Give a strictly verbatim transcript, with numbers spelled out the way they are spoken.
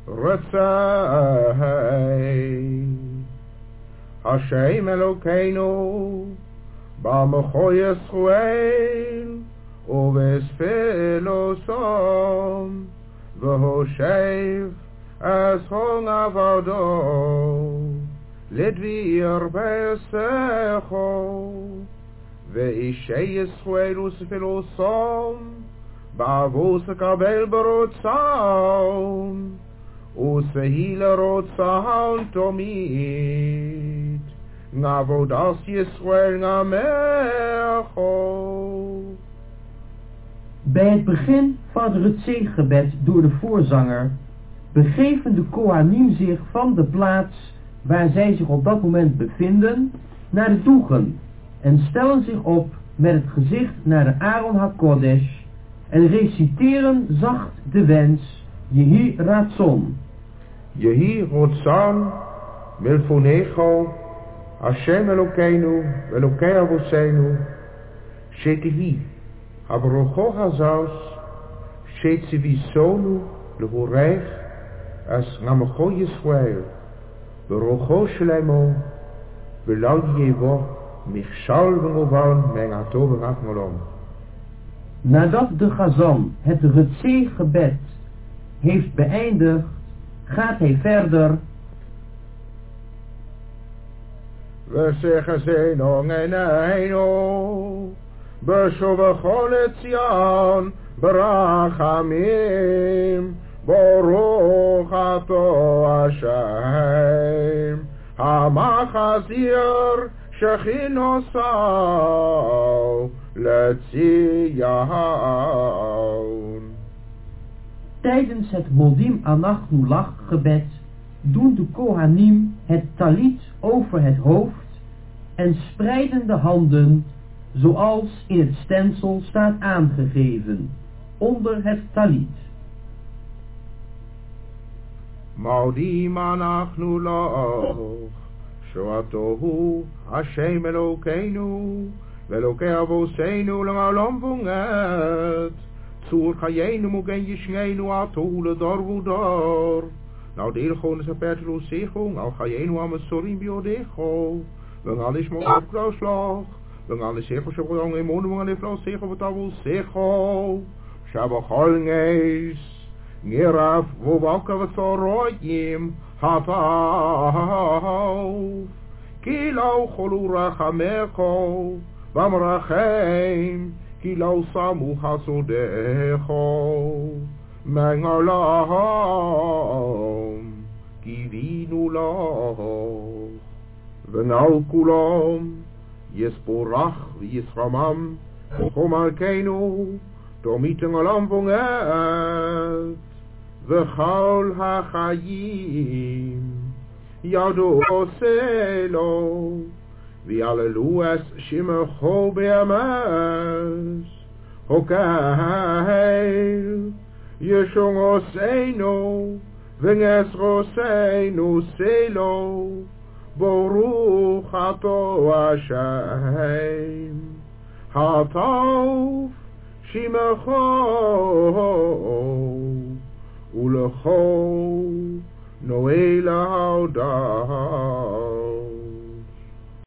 Ratzai Hashem Elokeinu Ba'amocho Yisrael Uvesfilosom V'hoshev Es hong avado Lidvir Besecho Ve'ishei Yisrael Usfilosom Ba'avos Kabel Berotzam Usfehile Rotzam Tomit Ngavodas Yisrael Ngamecho. Bij het begin van het Rutzee-gebed door de voorzanger begeven de Kohanim zich van de plaats waar zij zich op dat moment bevinden naar de toegen en stellen zich op met het gezicht naar de Aaron HaKodesh en reciteren zacht de wens Yehi Ratzon. Yehi Ratzon Milfonecho Hashem Elokeinu Elokei Avoseinu Shetihi Abrocho Hazos Shetzivisonu Lehoreich As Namacho Yisrael Berocho Shlemo Belau Yevo Michshal Vengovan Mengato Benachmolom. Nadat de Chazan het Rutzee-gebed heeft beëindigd, gaat hij verder. We zeggen Zeno en Eino, Beshove Choletzion, Barachamim, Baruch Ato Hashem, Hamachazir, Shechinosau, Letzion. Tijdens het Modim Anachnulach gebed doen de Kohanim het talit over het hoofd en spreiden de handen zoals in het stensel staat aangegeven, onder het talit. Modim Anachnulach, Shoatohu, Hashem Elokeinu, Velokei Avoseinu, L'olam Vonget. Zur Chayenu Mugen Yishneinu Atole Darvudar. Nou deel gewoon eens een pertelo sechong, al Chayenu Amasorim Biodecho. We gaan eens maar op klauslag. We gaan eens zeggen, zo gewoon in monden, we gaan even zeggen wat dat wil zeggen. Shabachalngees. Nieraf, wo wakker wat zo roodjem. Hataaf. Kilo Cholura Chamecho. Bamrachem. Kilo Samu Hasodecho Mengalam Kivinu Lach Venal Kulam Yesporach Yisramam Chomalkeinu Tomiten Alam Vonget Vechal Hachayim Yado Oselo Vi alleluas shimecho be'amas Hokail Yeshong Oseinu Venges Roseinu Selo Baruch Ato Hashem Hatov Shimecho Ulecho Noela Haudah